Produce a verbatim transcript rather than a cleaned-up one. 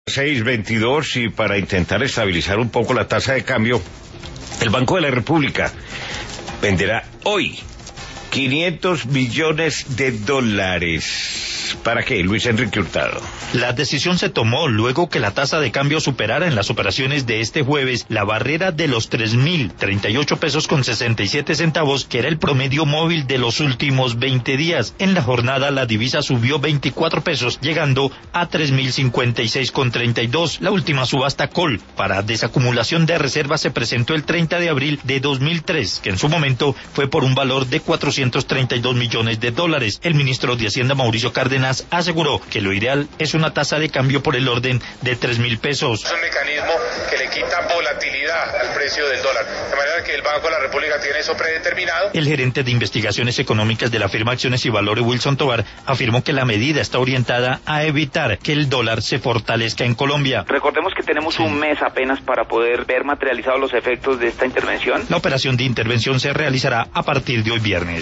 seis veintidós, y para intentar estabilizar un poco la tasa de cambio, el Banco de la República venderá hoy quinientos millones de dólares. ¿Para qué, Luis Enrique Hurtado? La decisión se tomó luego que la tasa de cambio superara en las operaciones de este jueves la barrera de los tres mil treinta y ocho pesos con sesenta y siete centavos, que era el promedio móvil de los últimos veinte días. En la jornada la divisa subió veinticuatro pesos, llegando a tres mil cincuenta y seis con treinta y dos. La última subasta call para desacumulación de reservas se presentó el treinta de abril de dos mil tres, que en su momento fue por un valor de cuatrocientos treinta y dos millones de dólares. El ministro de Hacienda, Mauricio Cárdenas, aseguró que lo ideal es una tasa de cambio por el orden de tres mil pesos. Es un mecanismo que le quita volatilidad al precio del dólar, de manera que el Banco de la República tiene eso predeterminado. El gerente de investigaciones económicas de la firma Acciones y Valores, Wilson Tovar, afirmó que la medida está orientada a evitar que el dólar se fortalezca en Colombia. Recordemos que tenemos sí. un mes apenas para poder ver materializados los efectos de esta intervención. La operación de intervención se realizará a partir de hoy viernes.